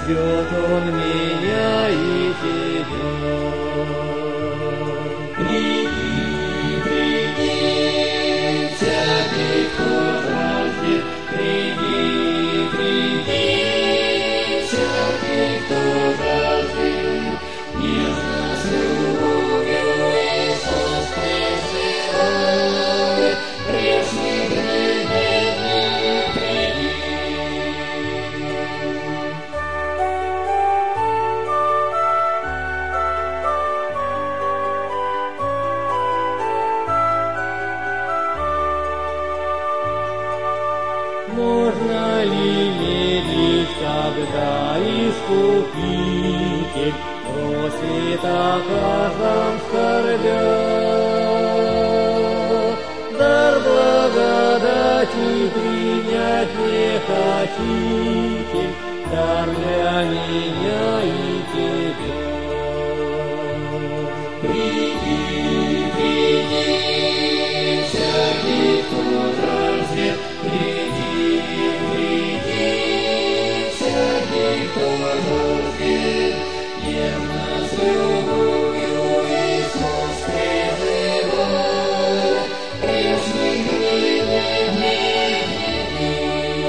ждет Он меня и тебя. Приди, приди, всякий, кто жаждет, приди, приди, всякий, кто жаждет, нежно с любовью Иисус призывает, грешник бедный, приди. Можно ли верить, когда Искупитель просит о каждом скорбя? Дар благодати принять не хотите, дар для меня и тебя. Приди, приди, всякий, кто жаждет, приди, приди, всякий, кто жаждет, нежно с любовью Иисус призывает, грешник бедный, приди.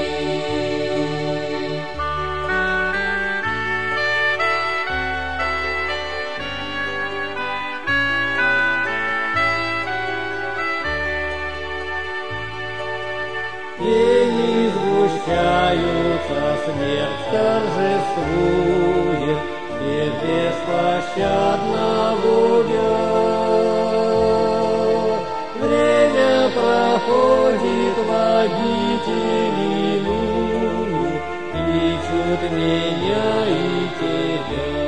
Тени сгущаются, смерть торжествует, свет беспощадно губя. Время проходит, водители минуют, ищут меня и тебя.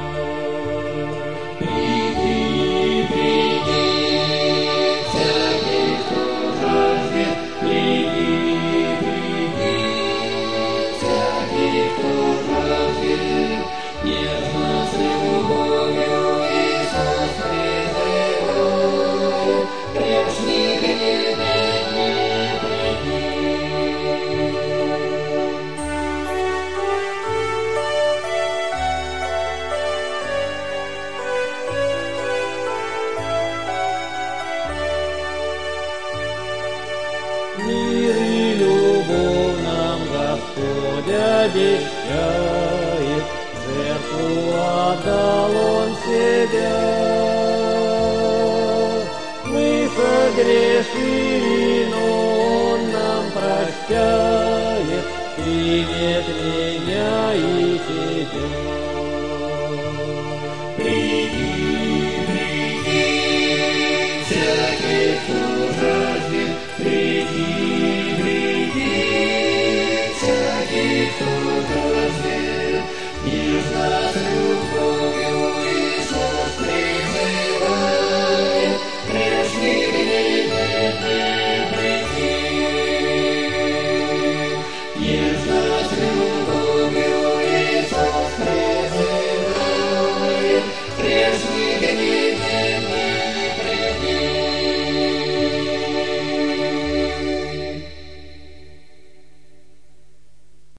Приди, приди, всякий, кто жаждет, приди, приди, всякий, кто жаждет, нежно с любовью Иисус призывает, грешник бедный, приди. Мир и любовь нам Господь обещает, жертву отдал Он себя. Мы согрешили, но Он нам прощает, примет меня и тебя. Приди,